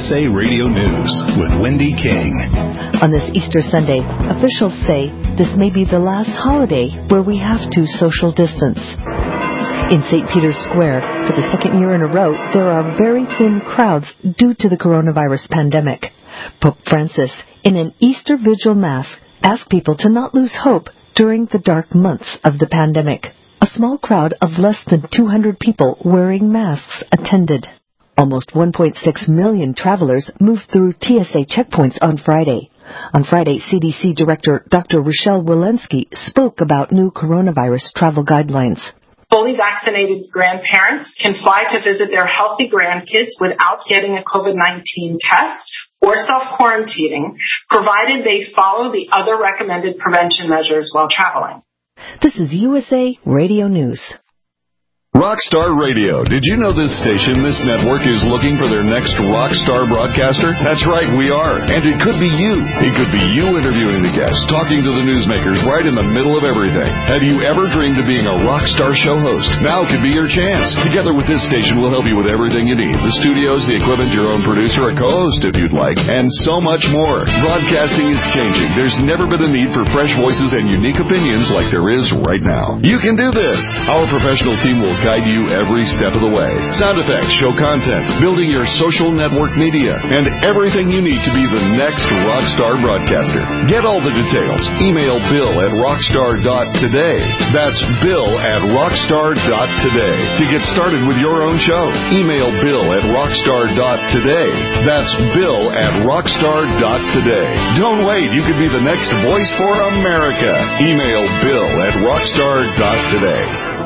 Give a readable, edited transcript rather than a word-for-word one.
USA Radio News with Wendy King. On this Easter Sunday, officials say this may be the last holiday where we have to social distance. In St. Peter's Square, for the second year in a row, there are very thin crowds due to the coronavirus pandemic. Pope Francis, in an Easter Vigil Mass, asked people to not lose hope during the dark months of the pandemic. A small crowd of less than 200 people wearing masks attended. Almost 1.6 million travelers moved through TSA checkpoints on Friday. On Friday, CDC Director Dr. Rochelle Walensky spoke about new coronavirus travel guidelines. Fully vaccinated grandparents can fly to visit their healthy grandkids without getting a COVID-19 test or self-quarantining, provided they follow the other recommended prevention measures while traveling. This is USA Radio News. Rockstar Radio. Did you know this station, this network, is looking for their next rock star broadcaster? That's right, we are. And it could be you. It could be you interviewing the guests, talking to the newsmakers right in the middle of everything. Have you ever dreamed of being a rock star show host? Now could be your chance. Together with this station, we'll help you with everything you need. The studios, the equipment, your own producer, a co-host if you'd like, and so much more. Broadcasting is changing. There's never been a need for fresh voices and unique opinions like there is right now. You can do this. Our professional team will guide you every step of the way. Sound effects, show content, building your social network media, and everything you need to be the next rockstar broadcaster. Get all the details. Email bill@rockstar.today. That's bill@rockstar.today. To get started with your own show, email bill@rockstar.today. That's bill@rockstar.today. Don't wait. You could be the next voice for America. Email bill@rockstar.today.